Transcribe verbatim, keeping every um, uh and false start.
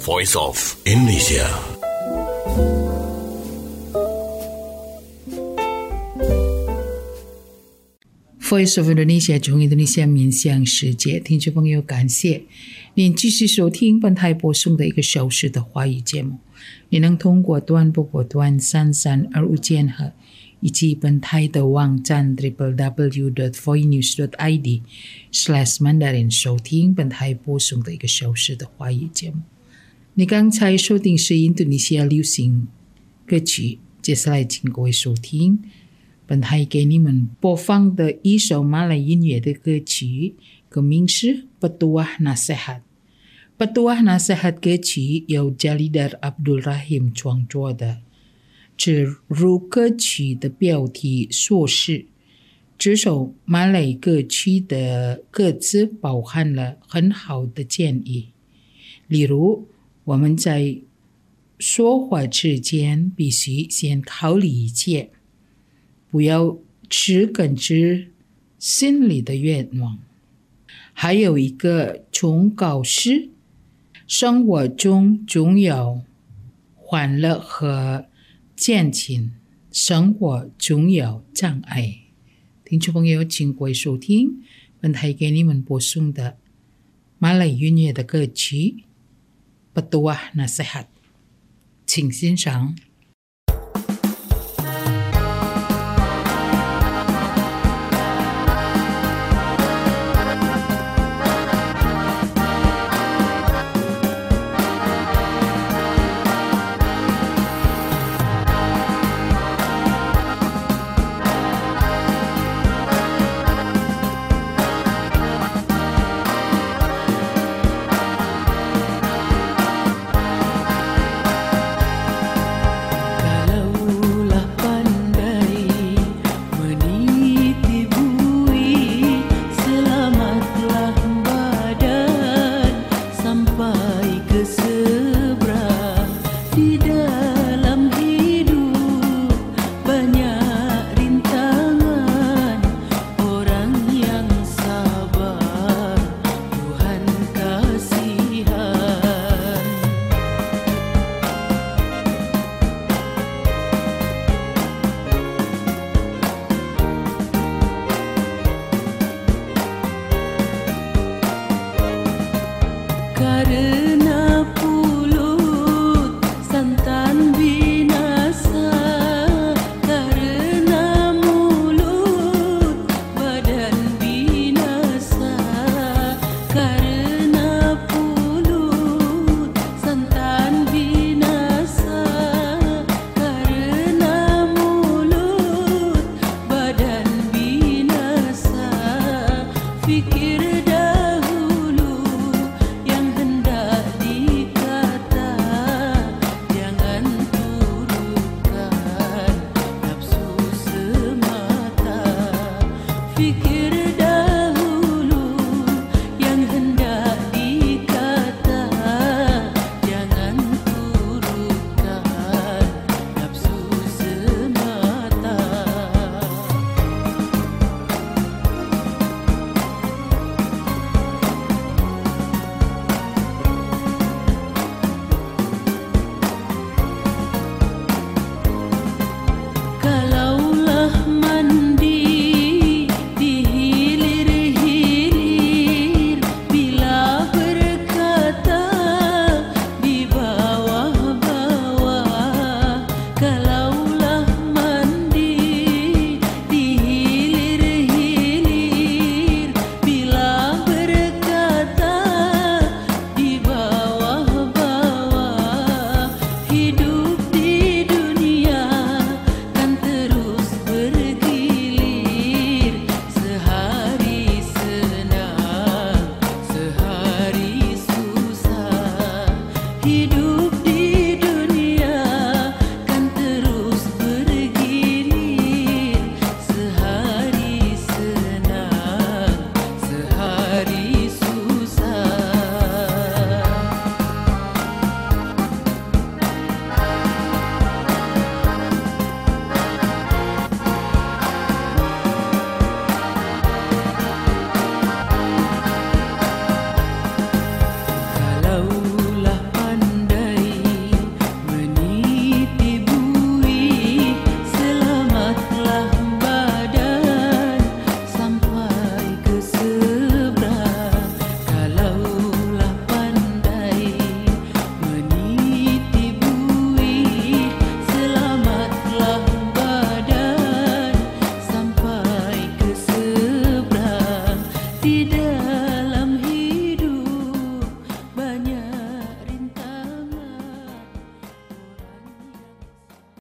voice of Indonesia. Voice of Indonesia 从印度尼西亚面向世界，听众朋友，感谢您继续收听本台播送的一个小时的华语节目。你能通过短波波段三三二五千赫，以及本台的网站 double-u double-u double-u dot voinews dot i d slash mandarin 收听本台播送的一个小时的华语节目。你刚才收听是印度尼西亚流行歌曲，接下来请各位收听本台给你们播放的一首马来音乐的歌曲，歌名是 Petuah Nasihat。Petuah Nasihat 歌曲由 Jalidar Abdul Rahim 创作的，正如歌曲的标题所示，这首马来歌曲的歌词包含了很好的建议，例如我们在说话之前必须先考虑一切，不要只根据心里的愿望。还有一个忠告是，生活中总有欢乐和渐进，生活总有障碍。听众朋友，请各位收听本台给你们播送的马来音乐的歌曲 Petuah Nasihat， 请欣赏。Karena